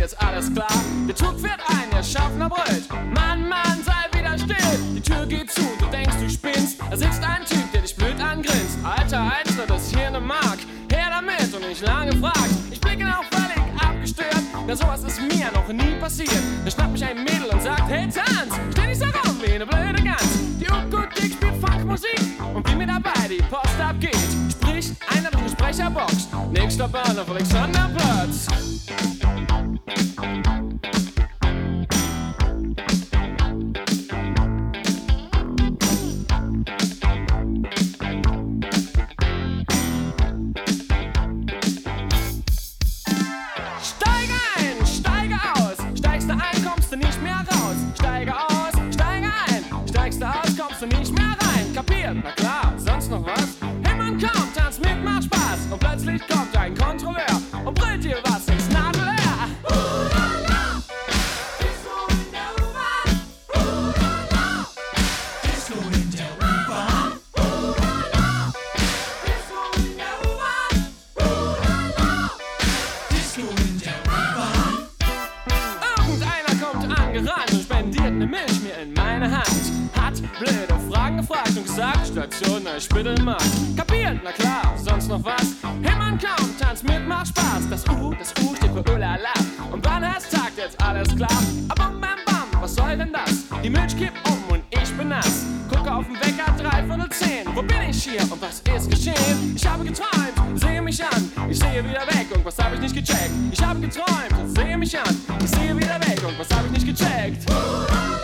jetzt alles klar. Der Zug fährt ein, der Schaffner brüllt. Mann, Mann, sei wieder still. Die Tür geht zu, du denkst, du spinnst. Da sitzt ein Typ, der dich blöd angrinst. Alter, Eintritt, das hier ne Mark. Her damit und nicht lange fragt. Ich blicke auch völlig abgestört. Na, sowas ist mir noch nie passiert. Da schnappt mich ein Mädel und sagt, hey, tanz. Steh nicht so rum wie ne blöde Gans. Die Ukulele spielt Funkmusik und wie mir dabei die Post abgeht. Sprich einer durch die Sprecherbox. Nächster Bahnhof Alexanderplatz. Nicht mehr rein, kapiert? Na klar, sonst noch was? Hey Mann, komm, tanz mit, macht Spaß. Und plötzlich kommt ein Kontrolleur und brüllt dir was ins Nadelöhr. Disco in der U-Bahn. Disco in der U-Bahn. Disco in der U-Bahn. Disco in der U-Bahn. Irgendeiner kommt angerannt und spendiert ne Milch mir in meine Hand. Hat blöde Fragen gefragt und gesagt, Station Neuspittelmarkt. Kapiert? Na klar, sonst noch was? Hey Mann, komm, tanz mit, macht Spaß. Das U steht für Ulala. Und wann es tagt, jetzt alles klar. Aber bam, bam, was soll denn das? Die Milch kippt um und ich bin nass. Gucke auf den Wecker, 9:45. Wo bin ich hier und was ist geschehen? Ich habe geträumt, sehe mich an. Ich sehe wieder weg und was habe ich nicht gecheckt? Ich habe geträumt, sehe mich an. Ich sehe wieder weg und was habe ich nicht gecheckt?